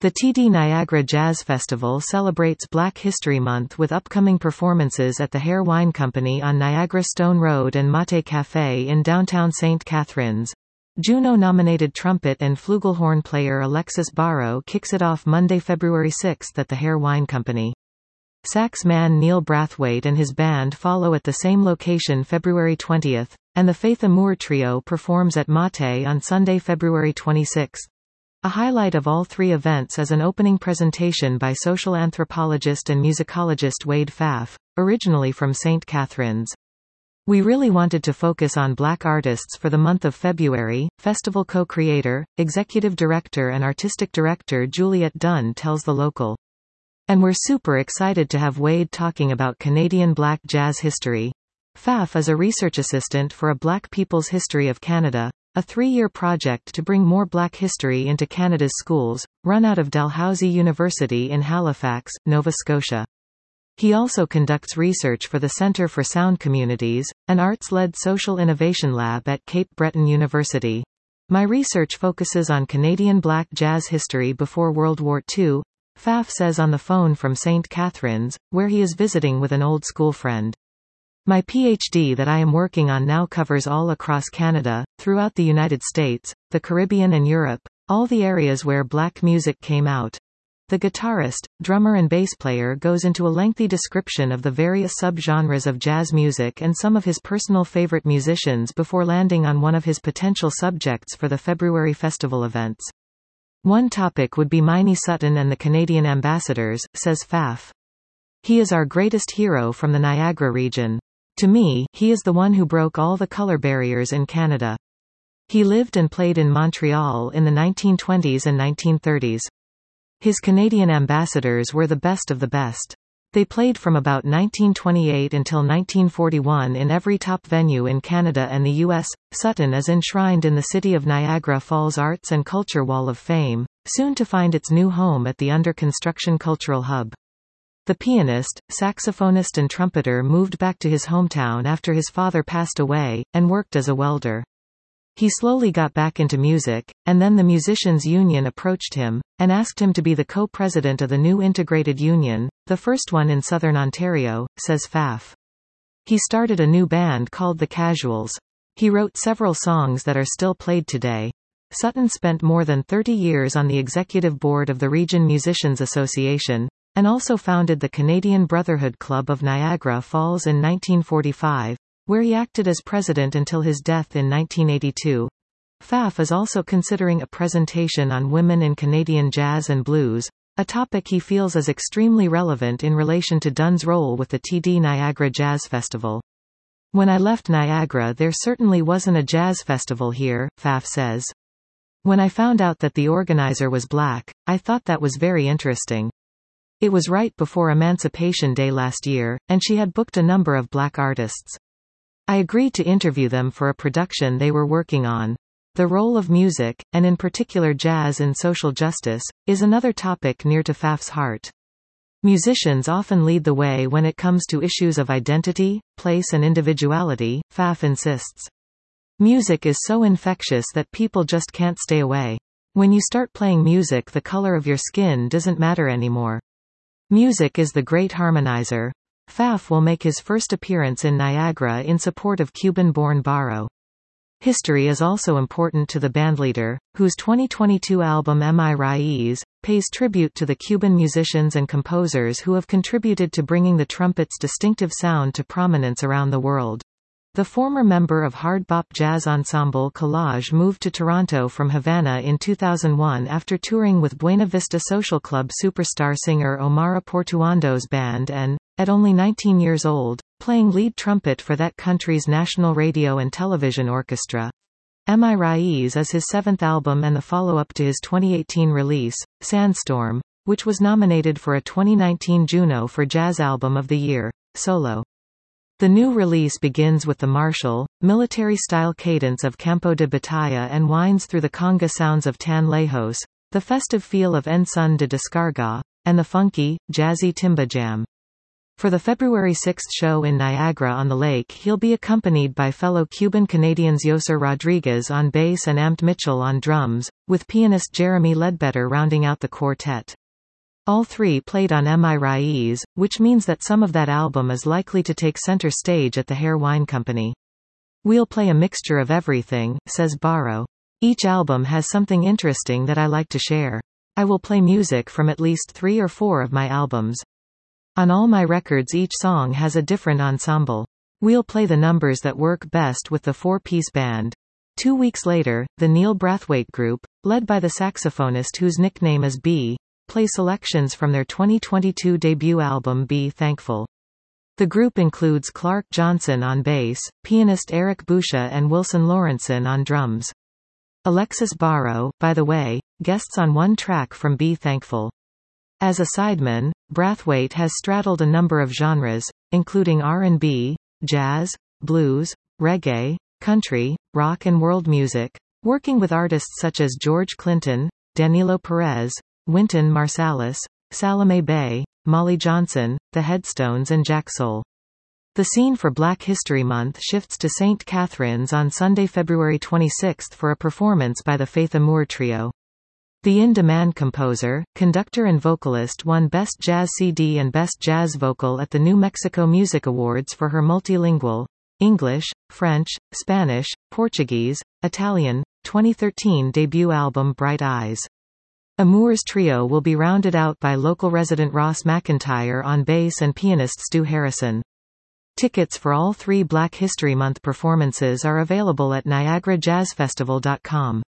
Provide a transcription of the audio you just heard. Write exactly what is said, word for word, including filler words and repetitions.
The T D Niagara Jazz Festival celebrates Black History Month with upcoming performances at the Hare Wine Company on Niagara Stone Road and Mate Café in downtown Saint Catharines. Juno-nominated trumpet and flugelhorn player Alexis Barrow kicks it off Monday, February sixth at the Hare Wine Company. Sax man Neil Brathwaite and his band follow at the same location February twentieth, and the Faith Amour Trio performs at Mate on Sunday, February twenty-sixth. A highlight of all three events is an opening presentation by social anthropologist and musicologist Wade Pfaff, originally from Saint Catharines. We really wanted to focus on Black artists for the month of February, festival co-creator, executive director and artistic director Juliet Dunn tells The Local. And we're super excited to have Wade talking about Canadian Black jazz history. Pfaff is a research assistant for A Black People's History of Canada, a three-year project to bring more Black history into Canada's schools, run out of Dalhousie University in Halifax, Nova Scotia. He also conducts research for the Centre for Sound Communities, an arts-led social innovation lab at Cape Breton University. My research focuses on Canadian Black jazz history before World War Two, Pfaff says on the phone from Saint Catharines, where he is visiting with an old school friend. My PhD that I am working on now covers all across Canada, throughout the United States, the Caribbean and Europe, all the areas where Black music came out. The guitarist, drummer and bass player goes into a lengthy description of the various subgenres of jazz music and some of his personal favorite musicians before landing on one of his potential subjects for the February festival events. One topic would be Miney Sutton and the Canadian Ambassadors, says Pfaff. He is our greatest hero from the Niagara region. To me, he is the one who broke all the color barriers in Canada. He lived and played in Montreal in the nineteen twenties and nineteen thirties. His Canadian Ambassadors were the best of the best. They played from about nineteen twenty-eight until nineteen forty-one in every top venue in Canada and the U S. Sutton is enshrined in the City of Niagara Falls Arts and Culture Wall of Fame, soon to find its new home at the under-construction Cultural Hub. The pianist, saxophonist and trumpeter moved back to his hometown after his father passed away, and worked as a welder. He slowly got back into music, and then the Musicians' Union approached him, and asked him to be the co-president of the new integrated union, the first one in southern Ontario, says Pfaff. He started a new band called The Casuals. He wrote several songs that are still played today. Sutton spent more than thirty years on the executive board of the Region Musicians Association, and also founded the Canadian Brotherhood Club of Niagara Falls in nineteen forty-five, where he acted as president until his death in nineteen eighty-two. Pfaff is also considering a presentation on women in Canadian jazz and blues, a topic he feels is extremely relevant in relation to Dunn's role with the T D Niagara Jazz Festival. When I left Niagara there certainly wasn't a jazz festival here, Pfaff says. When I found out that the organizer was Black, I thought that was very interesting. It was right before Emancipation Day last year, and she had booked a number of Black artists. I agreed to interview them for a production they were working on. The role of music, and in particular jazz in social justice, is another topic near to Pfaff's heart. Musicians often lead the way when it comes to issues of identity, place and individuality, Pfaff insists. Music is so infectious that people just can't stay away. When you start playing music, the color of your skin doesn't matter anymore. Music is the great harmonizer. Pfaff will make his first appearance in Niagara in support of Cuban-born Barrow. History is also important to the bandleader, whose twenty twenty-two album Mi Raíz pays tribute to the Cuban musicians and composers who have contributed to bringing the trumpet's distinctive sound to prominence around the world. The former member of hard bop jazz ensemble Collage moved to Toronto from Havana in two thousand one after touring with Buena Vista Social Club superstar singer Omara Portuando's band and, at only nineteen years old, playing lead trumpet for that country's national radio and television orchestra. Mi Raíz is his seventh album and the follow-up to his twenty eighteen release, Sandstorm, which was nominated for a twenty nineteen Juno for Jazz Album of the Year, Solo. The new release begins with the martial, military-style cadence of Campo de Batalla and winds through the conga sounds of Tan Lejos, the festive feel of En Son de Descarga, and the funky, jazzy timba jam. For the February sixth show in Niagara-on-the-Lake, he'll be accompanied by fellow Cuban-Canadians Yoser Rodriguez on bass and Amt Mitchell on drums, with pianist Jeremy Ledbetter rounding out the quartet. All three played on M I Raiz, which means that some of that album is likely to take center stage at the Hare Wine Company. "We'll play a mixture of everything," says Barrow. "Each album has something interesting that I like to share. I will play music from at least three or four of my albums. On all my records each song has a different ensemble. We'll play the numbers that work best with the four-piece band." Two weeks later, the Neil Brathwaite Group, led by the saxophonist whose nickname is B, play selections from their twenty twenty-two debut album Be Thankful. The group includes Clark Johnson on bass, pianist Eric Busha and Wilson Lawrenson on drums. Alexis Barrow, by the way, guests on one track from Be Thankful. As a sideman, Brathwaite has straddled a number of genres, including R and B, jazz, blues, reggae, country, rock and world music, working with artists such as George Clinton, Danilo Perez, Wynton Marsalis, Salome Bay, Molly Johnson, The Headstones and Jack Soul. The scene for Black History Month shifts to Saint Catharines on Sunday, February twenty-sixth for a performance by the Faith Amour Trio. The in-demand composer, conductor and vocalist won Best Jazz C D and Best Jazz Vocal at the New Mexico Music Awards for her multilingual English, French, Spanish, Portuguese, Italian, twenty thirteen debut album Bright Eyes. Amour's trio will be rounded out by local resident Ross McIntyre on bass and pianist Stu Harrison. Tickets for all three Black History Month performances are available at Niagara Jazz Festival dot com.